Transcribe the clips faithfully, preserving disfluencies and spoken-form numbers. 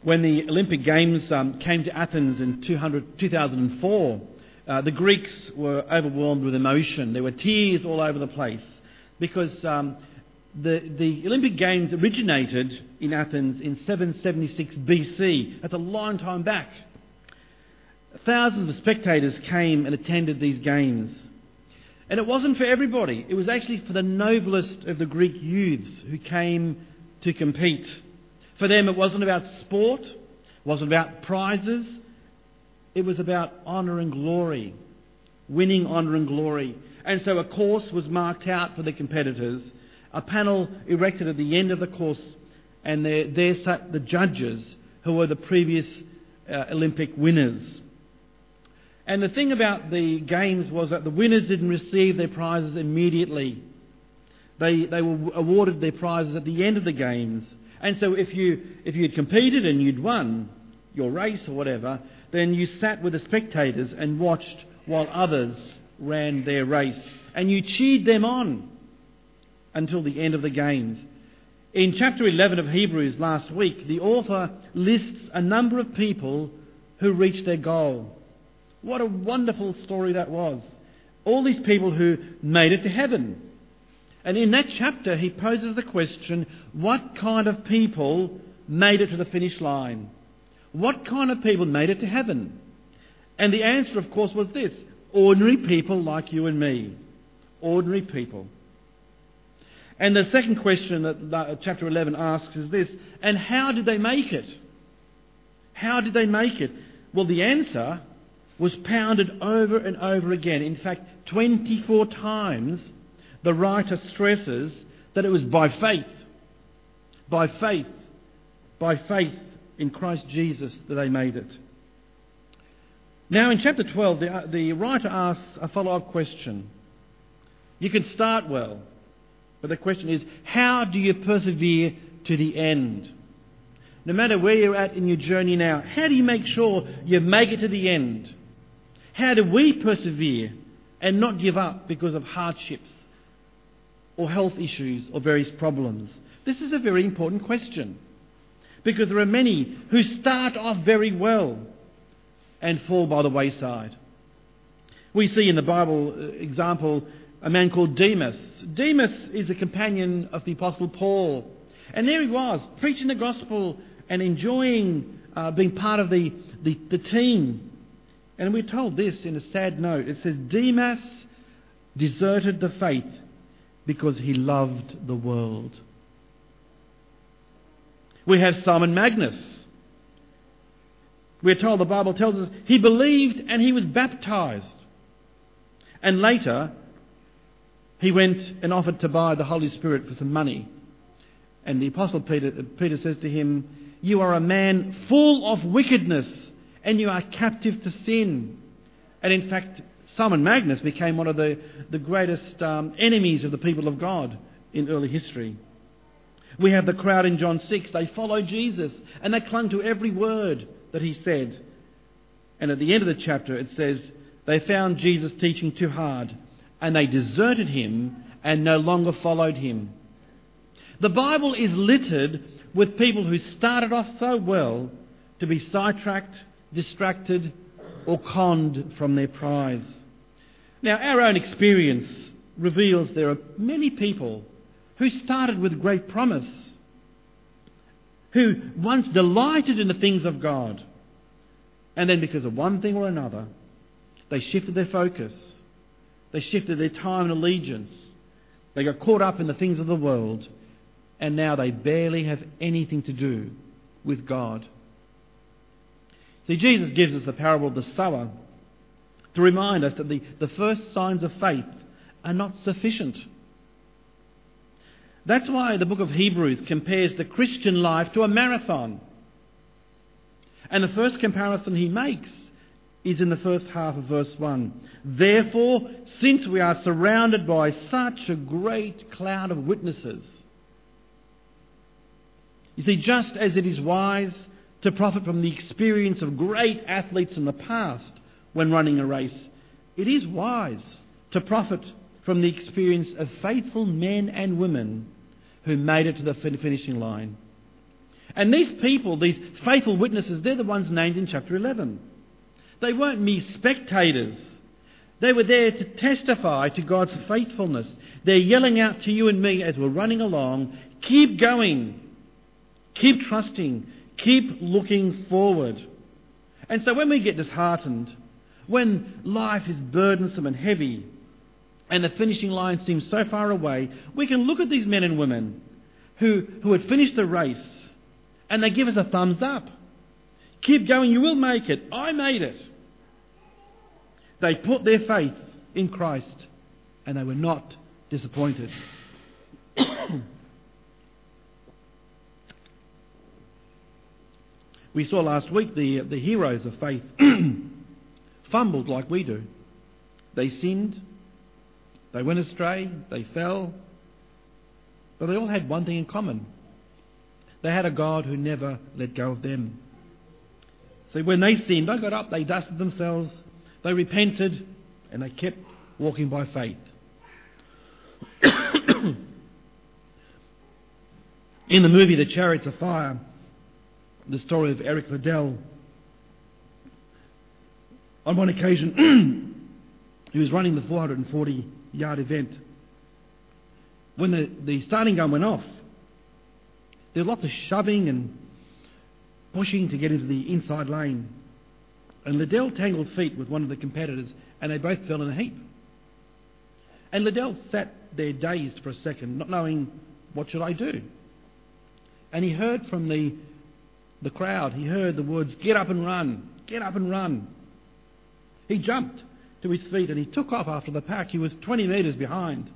When the Olympic Games um, came to Athens in two thousand four, uh, the Greeks were overwhelmed with emotion. There were tears all over the place because um, the, the Olympic Games originated in Athens in seven seventy-six B C. That's a long time back. Thousands of spectators came and attended these games. And it wasn't for everybody. It was actually for the noblest of the Greek youths who came to compete. For them, it wasn't about sport, it wasn't about prizes. It was about honour and glory, winning honour and glory. And so a course was marked out for the competitors, a panel erected at the end of the course, and there, there sat the judges who were the previous uh, Olympic winners. And the thing about the games was that the winners didn't receive their prizes immediately. They they were awarded their prizes at the end of the games. And so if you if you'd competed and you'd won your race or whatever, then you sat with the spectators and watched while others ran their race. And you cheered them on until the end of the games. In chapter eleven of Hebrews last week, the author lists a number of people who reached their goal. What a wonderful story that was. All these people who made it to heaven. And in that chapter, he poses the question, what kind of people made it to the finish line? What kind of people made it to heaven? And the answer, of course, was this: ordinary people like you and me. Ordinary people. And the second question that chapter eleven asks is this: and how did they make it? How did they make it? Well, the answer was pounded over and over again. In fact, twenty-four times the writer stresses that it was by faith, by faith, by faith in Christ Jesus that they made it. Now in chapter twelve, the, the writer asks a follow-up question. You can start well, but the question is, how do you persevere to the end? No matter where you're at in your journey now, how do you make sure you make it to the end? How do we persevere and not give up because of hardships or health issues or various problems? This is a very important question, because there are many who start off very well and fall by the wayside. We see in the Bible example a man called Demas. Demas is a companion of the Apostle Paul, and there he was preaching the gospel and enjoying uh, being part of the, the, the team. And we're told this in a sad note. It says, Demas deserted the faith because he loved the world. We have Simon Magnus. We're told, the Bible tells us, he believed and he was baptized. And later, he went and offered to buy the Holy Spirit for some money. And the Apostle Peter, Peter says to him, you are a man full of wickedness, and you are captive to sin. And in fact, Simon Magnus became one of the, the greatest um, enemies of the people of God in early history. We have the crowd in John six. They followed Jesus and they clung to every word that he said. And at the end of the chapter it says, they found Jesus teaching too hard and they deserted him and no longer followed him. The Bible is littered with people who started off so well to be sidetracked, distracted or conned from their prize. Now, our own experience reveals there are many people who started with great promise, who once delighted in the things of God, and then because of one thing or another, they shifted their focus, they shifted their time and allegiance, they got caught up in the things of the world, and now they barely have anything to do with God. See, Jesus gives us the parable of the sower to remind us that the, the first signs of faith are not sufficient. That's why the book of Hebrews compares the Christian life to a marathon. And the first comparison he makes is in the first half of verse one. Therefore, since we are surrounded by such a great cloud of witnesses. You see, just as it is wise to profit from the experience of great athletes in the past when running a race, it is wise to profit from the experience of faithful men and women who made it to the finishing line. And these people, these faithful witnesses, they're the ones named in chapter eleven. They weren't mere spectators. They were there to testify to God's faithfulness. They're yelling out to you and me as we're running along, keep going, keep trusting, keep looking forward. And so when we get disheartened, when life is burdensome and heavy, and the finishing line seems so far away, we can look at these men and women who, who had finished the race, and they give us a thumbs up. Keep going, you will make it. I made it. They put their faith in Christ, and they were not disappointed. We saw last week the, the heroes of faith fumbled like we do. They sinned, they went astray, they fell, but they all had one thing in common. They had a God who never let go of them. So when they sinned, they got up, they dusted themselves, they repented, and they kept walking by faith. In the movie The Chariots of Fire, the story of Eric Liddell, on one occasion, he was running the four hundred forty yard event. When the, the starting gun went off, there was lots of shoving and pushing to get into the inside lane. And Liddell tangled feet with one of the competitors, and they both fell in a heap. And Liddell sat there dazed for a second, not knowing, what should I do? And he heard from the, the crowd, he heard the words, get up and run, get up and run. He jumped to his feet and he took off after the pack. He was twenty metres behind.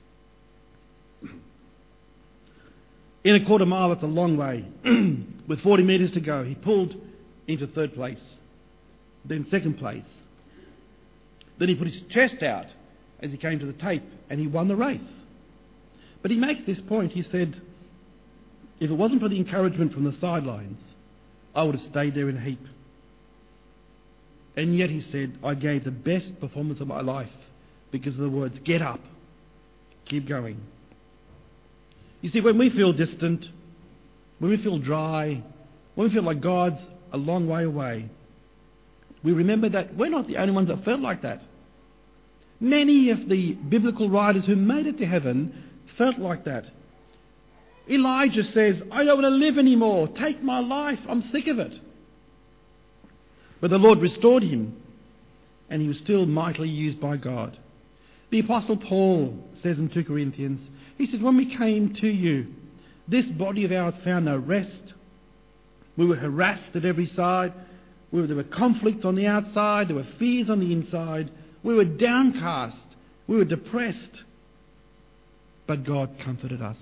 In a quarter mile, it's a long way. With forty metres to go, he pulled into third place, then second place. Then he put his chest out as he came to the tape, and he won the race. But he makes this point. He said, if it wasn't for the encouragement from the sidelines, I would have stayed there in a heap. And yet, he said, I gave the best performance of my life because of the words, get up, keep going. You see, when we feel distant, when we feel dry, when we feel like God's a long way away, we remember that we're not the only ones that felt like that. Many of the biblical writers who made it to heaven felt like that. Elijah says, I don't want to live anymore. Take my life. I'm sick of it. But the Lord restored him, and he was still mightily used by God. The Apostle Paul says in two Corinthians, he said, when we came to you, this body of ours found no rest. We were harassed at every side. We were, there were conflicts on the outside. There were fears on the inside. We were downcast. We were depressed. But God comforted us.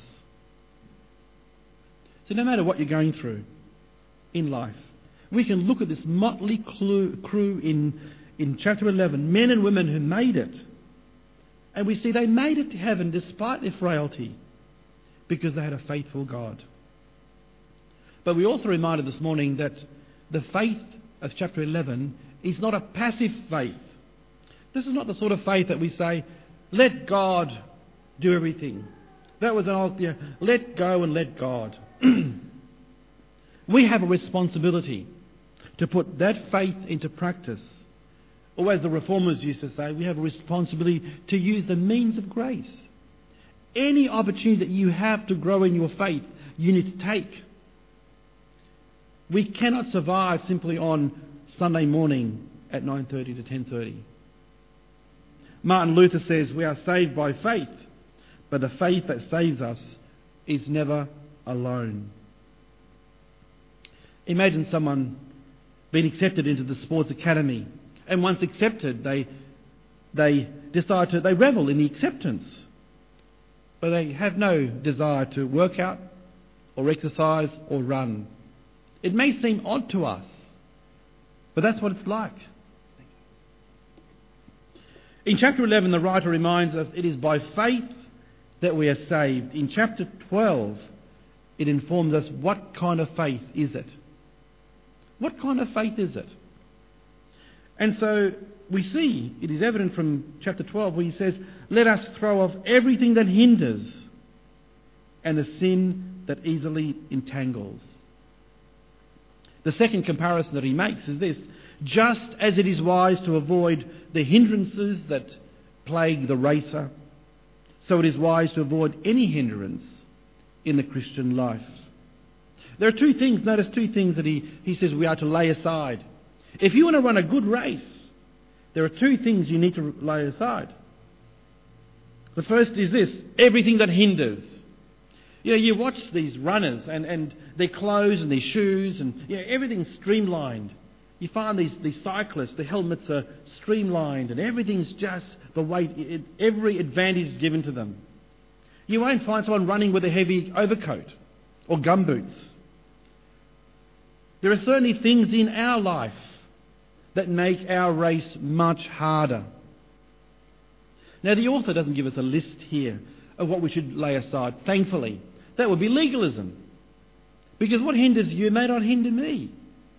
So no matter what you're going through in life, we can look at this motley crew in, in chapter eleven, men and women who made it. And we see they made it to heaven despite their frailty because they had a faithful God. But we also reminded this morning that the faith of chapter eleven is not a passive faith. This is not the sort of faith that we say, let God do everything. That was an old, yeah, let go and let God. We have a responsibility to put that faith into practice. Or as the Reformers used to say, we have a responsibility to use the means of grace. Any opportunity that you have to grow in your faith, you need to take. We cannot survive simply on Sunday morning at nine thirty to ten thirty. Martin Luther says we are saved by faith, but the faith that saves us is never alone. Imagine someone being accepted into the sports academy, and once accepted, they they decide to they revel in the acceptance, but they have no desire to work out or exercise or run. It may seem odd to us, but that's what it's like. In chapter eleven, the writer reminds us it is by faith that we are saved. In chapter twelve, it informs us what kind of faith is it. What kind of faith is it? And so we see, it is evident from chapter twelve where he says, let us throw off everything that hinders and the sin that easily entangles. The second comparison that he makes is this: just as it is wise to avoid the hindrances that plague the racer, so it is wise to avoid any hindrance in the Christian life. There are two things, notice two things that he, he says we are to lay aside. If you want to run a good race, there are two things you need to lay aside. The first is this: everything that hinders. You know, you watch these runners and, and their clothes and their shoes and you know, everything's streamlined. You find these, these cyclists, the helmets are streamlined and everything's just the way, it, every advantage is given to them. You won't find someone running with a heavy overcoat or gumboots. There are certainly things in our life that make our race much harder. Now, the author doesn't give us a list here of what we should lay aside, thankfully. That would be legalism. Because what hinders you may not hinder me.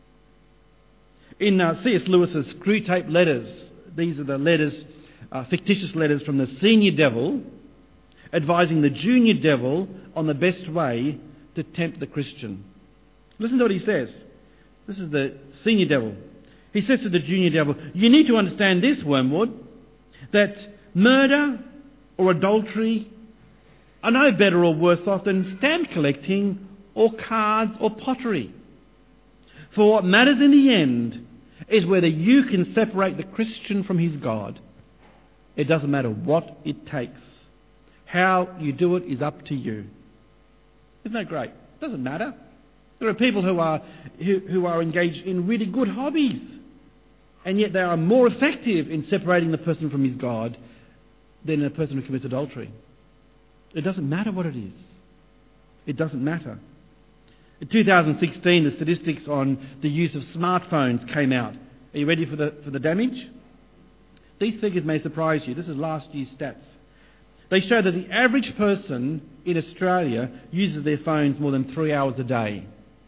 In uh, C S Lewis's Screwtape Letters, these are the letters, uh, fictitious letters from the senior devil, advising the junior devil on the best way to tempt the Christian. Listen to what he says. This is the senior devil. He says to the junior devil, you need to understand this, Wormwood, that murder or adultery are no better or worse off than stamp collecting or cards or pottery. For what matters in the end is whether you can separate the Christian from his God. It doesn't matter what it takes. How you do it is up to you. Isn't that great? It doesn't matter. There are people who are who, who are engaged in really good hobbies, and yet they are more effective in separating the person from his God than a person who commits adultery. It doesn't matter what it is. It doesn't matter. In two thousand sixteen, the statistics on the use of smartphones came out. Are you ready for the for the damage? These figures may surprise you. This is last year's stats. They show that the average person in Australia uses their phones more than three hours a day.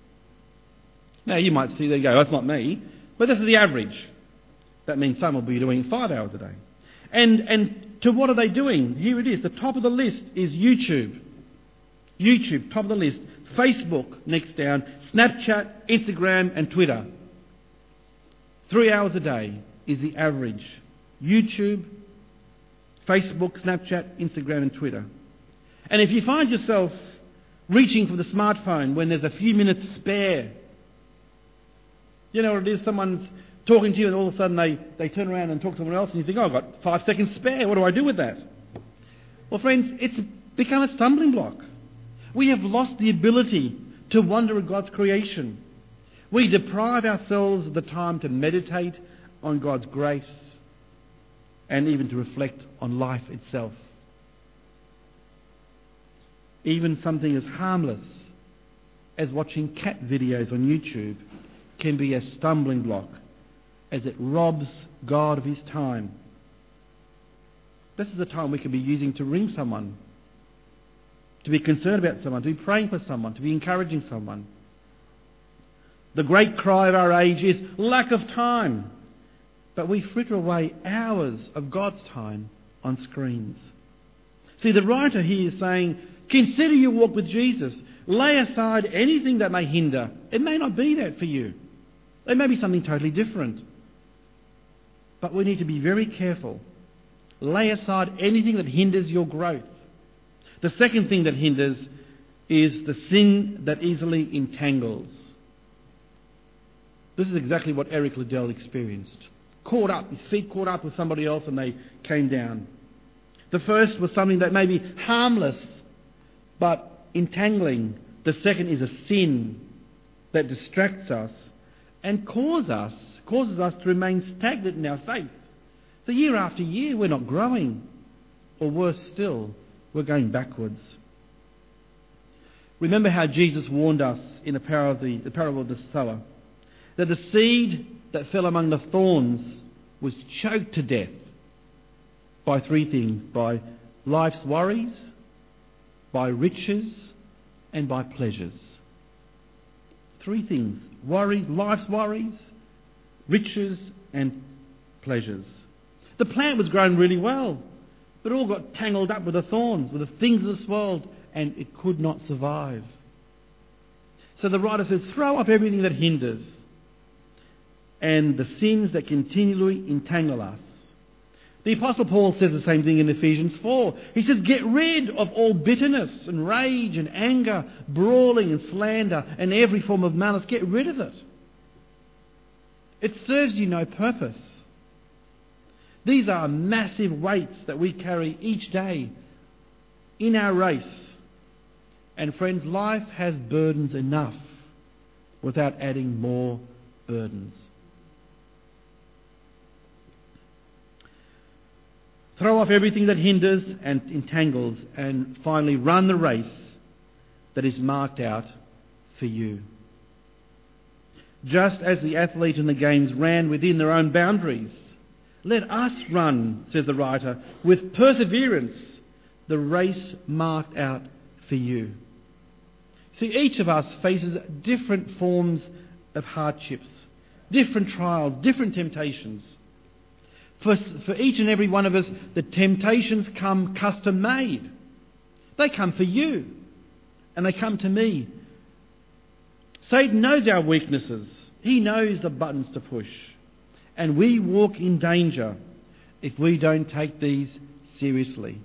Now, you might see, there you go, that's not me, but this is the average. That means some will be doing five hours a day. And and to what are they doing? Here it is. The top of the list is YouTube. YouTube, top of the list. Facebook, next down. Snapchat, Instagram and Twitter. Three hours a day is the average. YouTube, Facebook, Snapchat, Instagram and Twitter. And if you find yourself reaching for the smartphone when there's a few minutes spare, you know what it is, someone's talking to you and all of a sudden they, they turn around and talk to someone else and you think, oh, I've got five seconds spare, what do I do with that? Well, friends, it's become a stumbling block. We have lost the ability to wonder at God's creation. We deprive ourselves of the time to meditate on God's grace and even to reflect on life itself. Even something as harmless as watching cat videos on YouTube can be a stumbling block as it robs God of his time. This is the time we could be using to ring someone, to be concerned about someone, to be praying for someone, to be encouraging someone. The great cry of our age is lack of time. But we fritter away hours of God's time on screens. See, the writer here is saying, consider your walk with Jesus. Lay aside anything that may hinder. It may not be that for you. It may be something totally different. But we need to be very careful. Lay aside anything that hinders your growth. The second thing that hinders is the sin that easily entangles. This is exactly what Eric Liddell experienced. Caught up, his feet caught up with somebody else and they came down. The first was something that may be harmless but entangling. The second is a sin that distracts us and causes us, causes us to remain stagnant in our faith. So year after year we're not growing, or worse still, we're going backwards. Remember how Jesus warned us in the parable of the, the parable of the sower, that the seed that fell among the thorns was choked to death by three things: by life's worries, by riches, and by pleasures. Three things: worry, life's worries, riches, and pleasures. The plant was growing really well, but it all got tangled up with the thorns, with the things of this world, and it could not survive. So the writer says, throw off everything that hinders and the sins that continually entangle us. The Apostle Paul says the same thing in Ephesians four. He says, get rid of all bitterness and rage and anger, brawling and slander and every form of malice. Get rid of it. It serves you no purpose. These are massive weights that we carry each day in our race. And friends, life has burdens enough without adding more burdens. Throw off everything that hinders and entangles, and finally run the race that is marked out for you. Just as the athlete in the games ran within their own boundaries, let us run, says the writer, with perseverance the race marked out for you. See, each of us faces different forms of hardships, different trials, different temptations. For, for each and every one of us, the temptations come custom-made. They come for you, and they come to me. Satan knows our weaknesses. He knows the buttons to push. And we walk in danger if we don't take these seriously.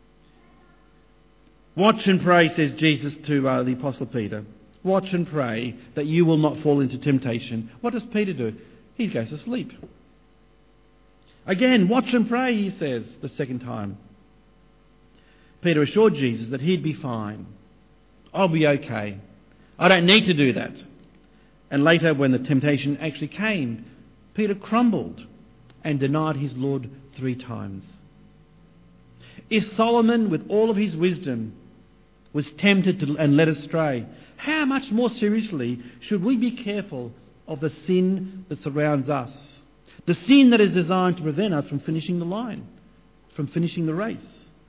Watch and pray, says Jesus to uh, the Apostle Peter. Watch and pray that you will not fall into temptation. What does Peter do? He goes to sleep. Again, watch and pray, he says, the second time. Peter assured Jesus that he'd be fine. I'll be okay. I don't need to do that. And later, when the temptation actually came, Peter crumbled and denied his Lord three times. If Solomon, with all of his wisdom, was tempted to, and led astray, how much more seriously should we be careful of the sin that surrounds us? The sin that is designed to prevent us from finishing the line, from finishing the race.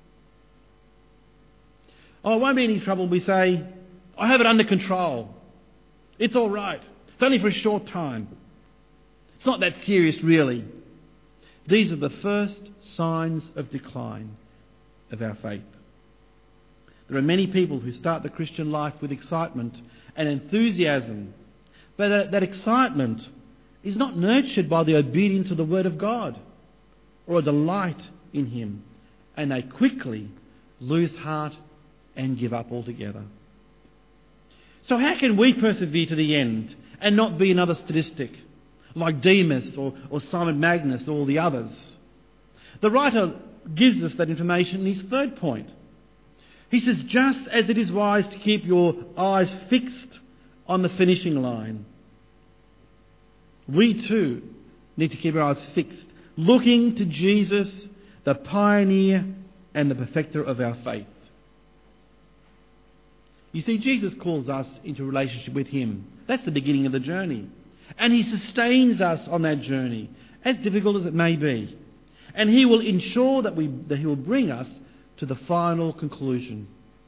Oh, it won't be any trouble. We say, I have it under control. It's all right. It's only for a short time. It's not that serious, really. These are the first signs of decline of our faith. There are many people who start the Christian life with excitement and enthusiasm, but that, that excitement is not nurtured by the obedience of the Word of God or a delight in Him, and they quickly lose heart and give up altogether. So how can we persevere to the end and not be another statistic like Demas or, or Simon Magnus or the others? The writer gives us that information in his third point. He says, just as it is wise to keep your eyes fixed on the finishing line, we too need to keep our eyes fixed, looking to Jesus, the pioneer and the perfecter of our faith. You see, Jesus calls us into relationship with Him. That's the beginning of the journey. And He sustains us on that journey, as difficult as it may be. And He will ensure that, we, that He will bring us to the final conclusion.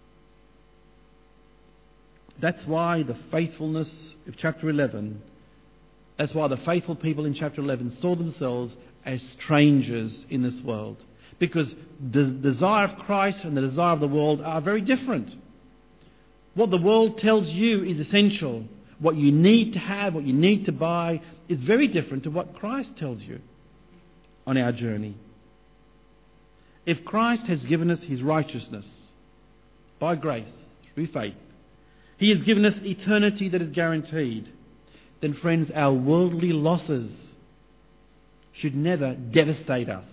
That's why the faithfulness of chapter eleven, that's why the faithful people in chapter eleven saw themselves as strangers in this world. Because the desire of Christ and the desire of the world are very different. What the world tells you is essential. What you need to have, what you need to buy, is very different to what Christ tells you on our journey. If Christ has given us His righteousness by grace, through faith, He has given us eternity that is guaranteed, then friends, our worldly losses should never devastate us.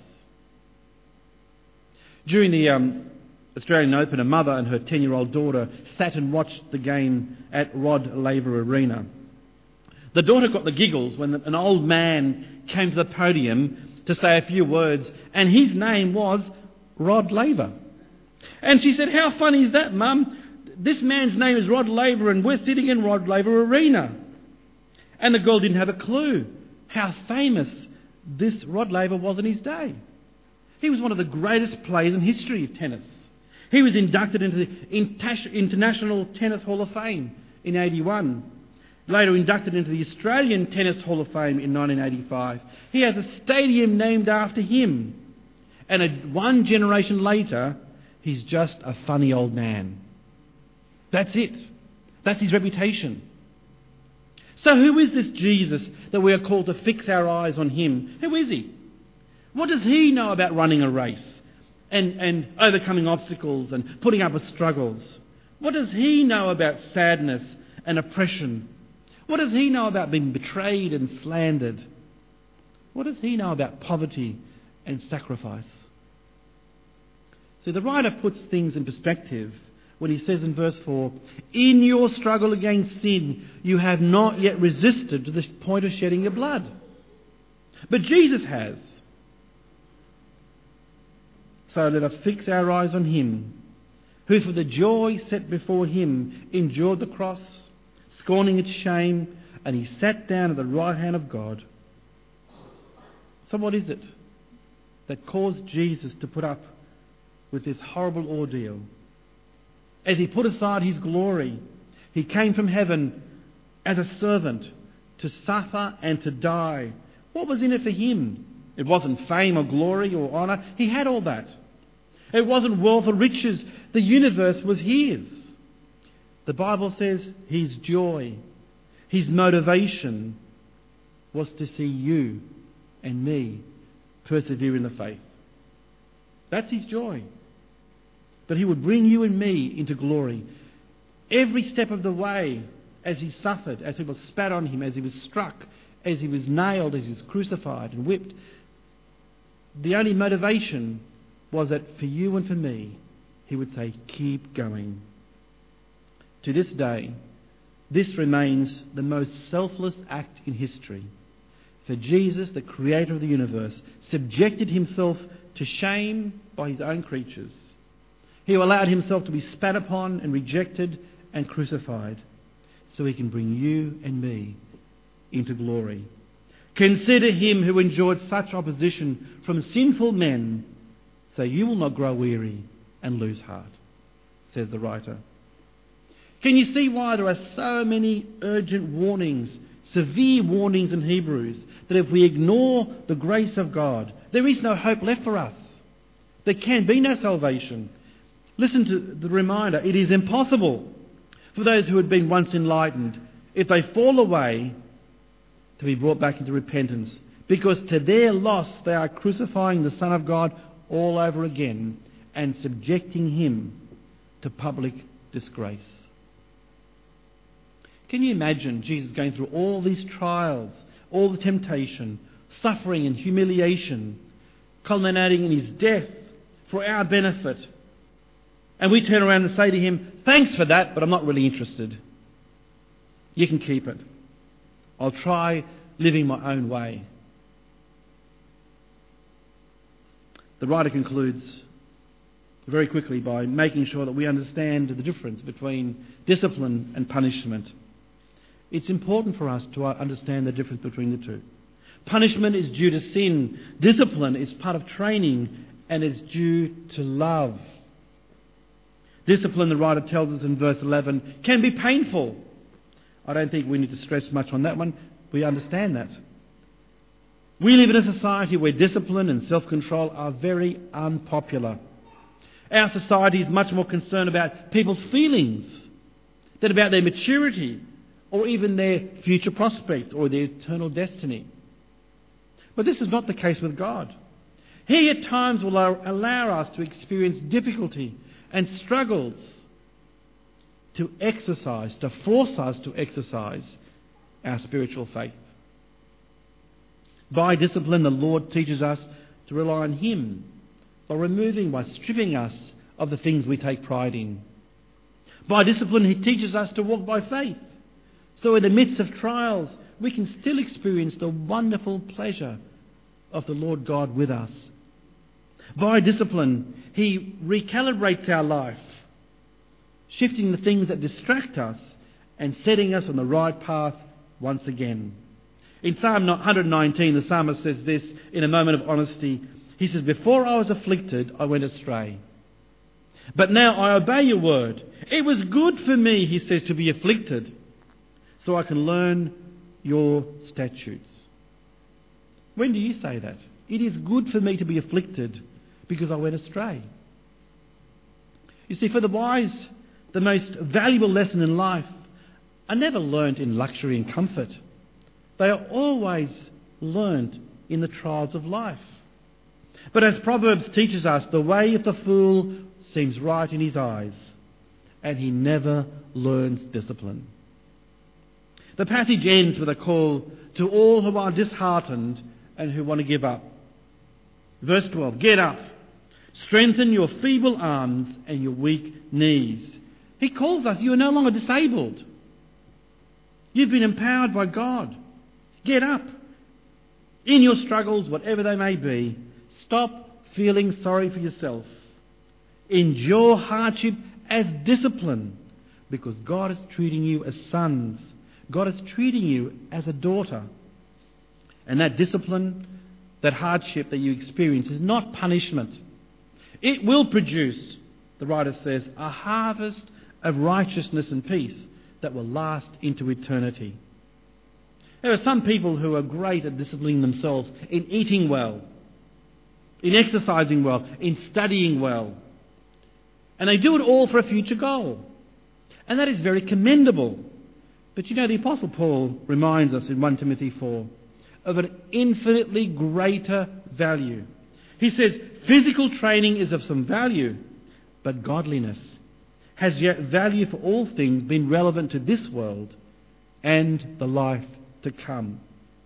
During the um, Australian Open, a mother and her ten-year-old daughter sat and watched the game at Rod Laver Arena. The daughter got the giggles when an old man came to the podium to say a few words, and his name was Rod Laver. And she said, "How funny is that, Mum? This man's name is Rod Laver and we're sitting in Rod Laver Arena." And the girl didn't have a clue how famous this Rod Laver was in his day. He was one of the greatest players in history of tennis. He was inducted into the International Tennis Hall of Fame in eighty-one. Later inducted into the Australian Tennis Hall of Fame in nineteen eighty-five. He has a stadium named after him. And a, one generation later, he's just a funny old man. That's it. That's his reputation. So who is this Jesus that we are called to fix our eyes on him? Who is he? What does he know about running a race and, and overcoming obstacles and putting up with struggles? What does he know about sadness and oppression? What does he know about being betrayed and slandered? What does he know about poverty and sacrifice? See, the writer puts things in perspective when he says in verse four, "In your struggle against sin, you have not yet resisted to the point of shedding your blood. But Jesus has. So let us fix our eyes on him, who for the joy set before him endured the cross, scorning its shame, and he sat down at the right hand of God." So what is it that caused Jesus to put up with this horrible ordeal? As he put aside his glory, he came from heaven as a servant to suffer and to die. What was in it for him? It wasn't fame or glory or honour. He had all that. It wasn't wealth or riches. The universe was his. The Bible says his joy, his motivation was to see you and me persevere in the faith. That's his joy. That he would bring you and me into glory. Every step of the way, as he suffered, as people spat on him, as he was struck, as he was nailed, as he was crucified and whipped, the only motivation was that for you and for me, he would say, keep going. To this day, this remains the most selfless act in history. For Jesus, the creator of the universe, subjected himself to shame by his own creatures. He allowed himself to be spat upon and rejected and crucified so he can bring you and me into glory. Consider him who endured such opposition from sinful men, so you will not grow weary and lose heart, says the writer. Can you see why there are so many urgent warnings, severe warnings in Hebrews, that if we ignore the grace of God, there is no hope left for us. There can be no salvation. Listen to the reminder. It is impossible for those who had been once enlightened, if they fall away, to be brought back into repentance, because to their loss they are crucifying the Son of God all over again and subjecting him to public disgrace. Can you imagine Jesus going through all these trials, all the temptation, suffering and humiliation, culminating in his death for our benefit? And we turn around and say to him, thanks for that, but I'm not really interested. You can keep it. I'll try living my own way. The writer concludes very quickly by making sure that we understand the difference between discipline and punishment. It's important for us to understand the difference between the two. Punishment is due to sin. Discipline is part of training and is due to love. Discipline, the writer tells us in verse eleven, can be painful. I don't think we need to stress much on that one. We understand that. We live in a society where discipline and self-control are very unpopular. Our society is much more concerned about people's feelings than about their maturity or even their future prospect or their eternal destiny. But this is not the case with God. He at times will allow us to experience difficulty and struggles to exercise, to force us to exercise our spiritual faith. By discipline, the Lord teaches us to rely on him by removing, by stripping us of the things we take pride in. By discipline, he teaches us to walk by faith. So in the midst of trials, we can still experience the wonderful pleasure of the Lord God with us. By discipline, he recalibrates our life, shifting the things that distract us and setting us on the right path once again. In Psalm one nineteen, the psalmist says this in a moment of honesty. He says, before I was afflicted, I went astray. But now I obey your word. It was good for me, he says, to be afflicted, so I can learn your statutes. When do you say that? It is good for me to be afflicted because I went astray. You see, for the wise, the most valuable lesson in life are never learnt in luxury and comfort. They are always learnt in the trials of life. But as Proverbs teaches us, the way of the fool seems right in his eyes, and he never learns discipline. The passage ends with a call to all who are disheartened and who want to give up. Verse twelve, get up, strengthen your feeble arms and your weak knees. He calls us, you are no longer disabled. You've been empowered by God. Get up. In your struggles, whatever they may be, stop feeling sorry for yourself. Endure hardship as discipline, because God is treating you as sons. God is treating you as a daughter. And that discipline, that hardship that you experience is not punishment. It will produce, the writer says, a harvest of righteousness and peace that will last into eternity. There are some people who are great at disciplining themselves in eating well, in exercising well, in studying well. And they do it all for a future goal. And that is very commendable. But you know, the Apostle Paul reminds us in First Timothy four of an infinitely greater value. He says, physical training is of some value, but godliness has yet value for all things, being relevant to this world and the life to come.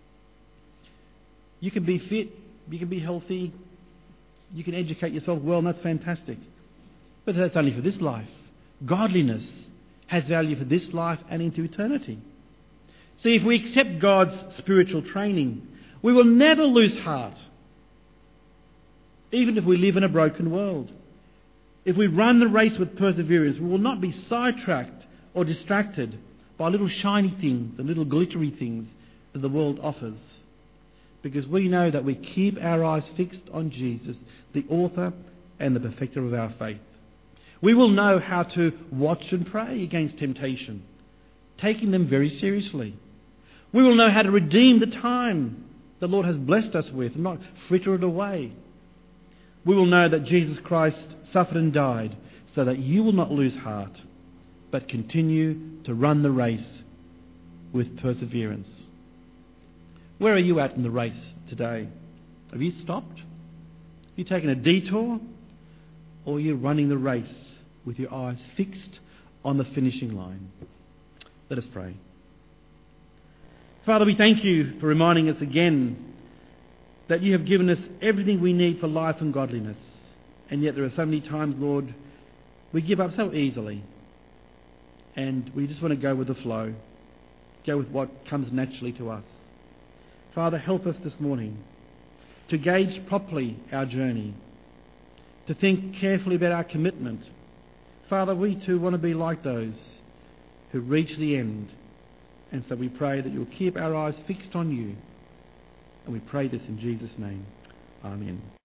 You can be fit, you can be healthy, you can educate yourself well, and that's fantastic. But that's only for this life. Godliness has value for this life and into eternity. See, if we accept God's spiritual training, we will never lose heart, even if we live in a broken world. If we run the race with perseverance, we will not be sidetracked or distracted by little shiny things and little glittery things that the world offers. Because we know that we keep our eyes fixed on Jesus, the author and the perfecter of our faith. We will know how to watch and pray against temptation, taking them very seriously. We will know how to redeem the time the Lord has blessed us with and not fritter it away. We will know that Jesus Christ suffered and died so that you will not lose heart, but continue to run the race with perseverance. Where are you at in the race today? Have you stopped? Have you taken a detour? Or are you running the race with your eyes fixed on the finishing line? Let us pray. Father, we thank you for reminding us again that you have given us everything we need for life and godliness. And yet there are so many times, Lord, we give up so easily. And we just want to go with the flow, go with what comes naturally to us. Father, help us this morning to gauge properly our journey, to think carefully about our commitment. Father, we too want to be like those who reach the end. And so we pray that you'll keep our eyes fixed on you. And we pray this in Jesus' name. Amen.